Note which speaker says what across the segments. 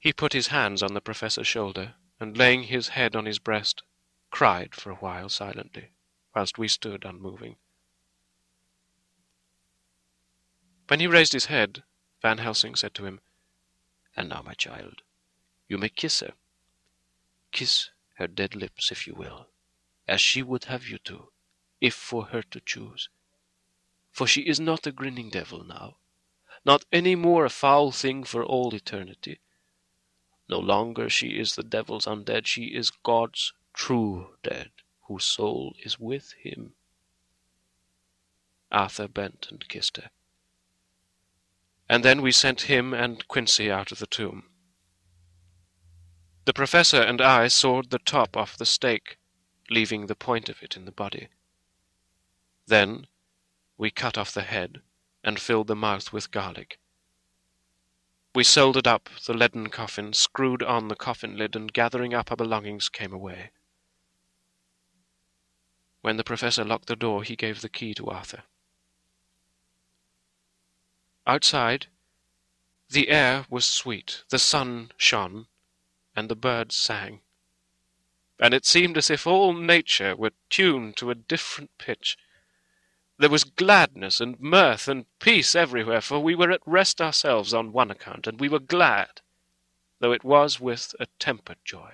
Speaker 1: He put his hands on the professor's shoulder, and laying his head on his breast, cried for a while silently, whilst we stood unmoving. When he raised his head, Van Helsing said to him, "And now, my child, you may kiss her. Kiss her dead lips, if you will, as she would have you to, if for her to choose. For she is not a grinning devil now, not any more a foul thing for all eternity. No longer she is the devil's undead, she is God's true dead, whose soul is with him." Arthur bent and kissed her. And then we sent him and Quincy out of the tomb. The professor and I sawed the top off the stake, leaving the point of it in the body. Then we cut off the head and filled the mouth with garlic. We soldered up the leaden coffin, screwed on the coffin lid, and gathering up our belongings came away. When the professor locked the door, he gave the key to Arthur. Outside, the air was sweet, the sun shone, and the birds sang. And it seemed as if all nature were tuned to a different pitch. There was gladness and mirth and peace everywhere, for we were at rest ourselves on one account, and we were glad, though it was with a tempered joy.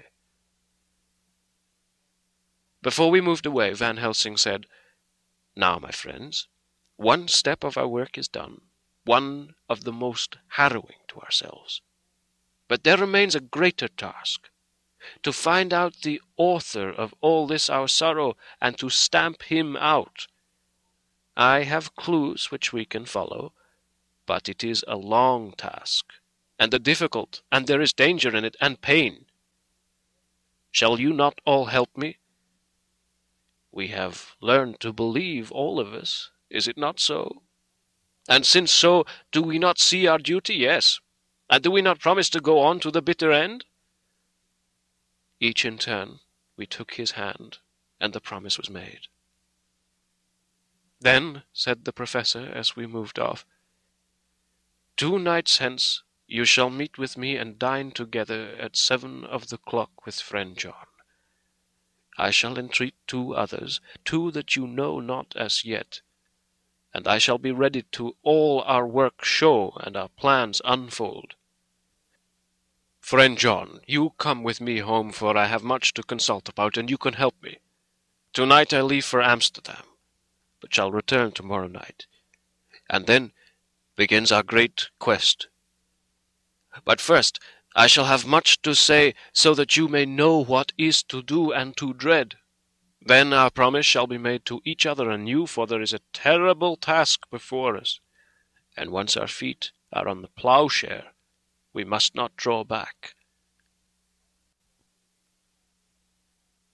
Speaker 1: Before we moved away, Van Helsing said, "Now, my friends, one step of our work is done, one of the most harrowing to ourselves. But there remains a greater task, to find out the author of all this our sorrow, and to stamp him out. I have clues which we can follow, but it is a long task, and a difficult, and there is danger in it, and pain. Shall you not all help me? We have learned to believe, all of us, is it not so? And since so, do we not see our duty? Yes. And do we not promise to go on to the bitter end?" Each in turn, we took his hand, and the promise was made. "Then," said the professor as we moved off, "2 nights hence you shall meet with me and dine together at 7 of the clock with friend John. I shall entreat 2 others, 2 that you know not as yet, and I shall be ready to all our work show and our plans unfold. Friend John, you come with me home, for I have much to consult about, and you can help me. Tonight I leave for Amsterdam, but shall return tomorrow night, and then begins our great quest. But first I shall have much to say, so that you may know what is to do and to dread. Then our promise shall be made to each other anew, for there is a terrible task before us, and once our feet are on the ploughshare, we must not draw back."